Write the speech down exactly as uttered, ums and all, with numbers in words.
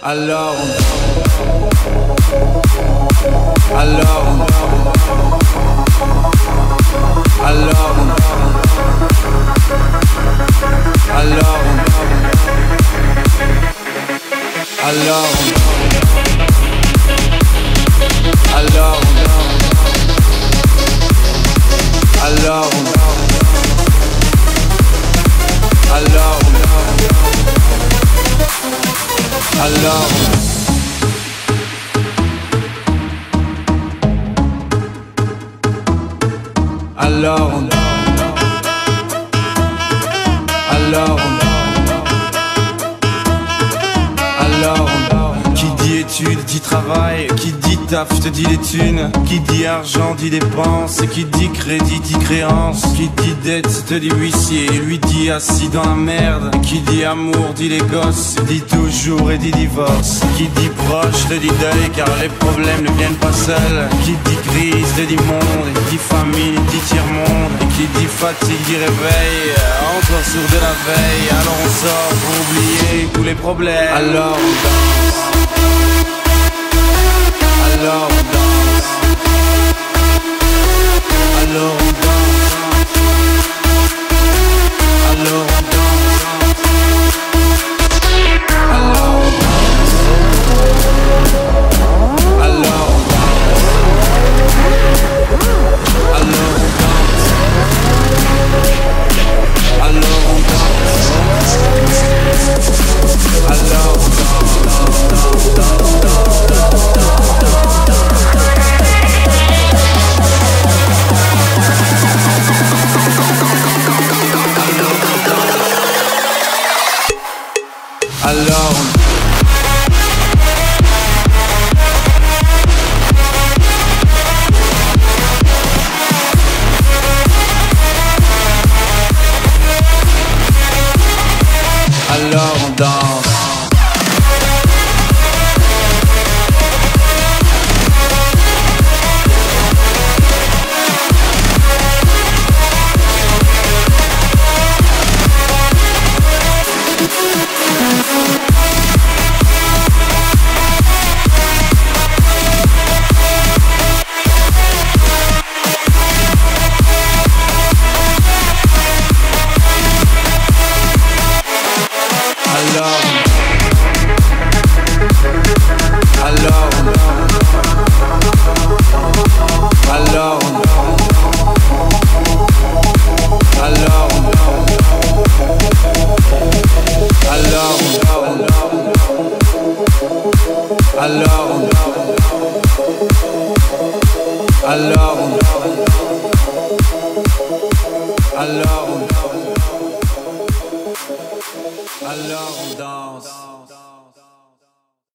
Alors Alors Alors Alors Alors Alors Alors Alors Alors Alors Alors Alors qui dit études dit travail, qui dit taf te dit les thunes, qui dit argent dit dépenses, qui dit crédit dit créance, qui dit dette te dit huissier, lui dit assis dans la merde, qui dit amour dit les gosses, dit toujours et dit divorce, qui dit proche te dit deuil car les problèmes ne viennent pas seuls, qui dit crise te dit monde, dit famine dit tiers-monde, et qui dit fatigue dit réveil, encore sourd de la veille, alors on sort pour oublier tous les problèmes. Alors on danse. Alors on danse. Alors on danse. Alors on danse. Alors on danse. Alors on danse. Alors on danse. Alors on danse. Alors on Alors Alors on danse. Alors on danse.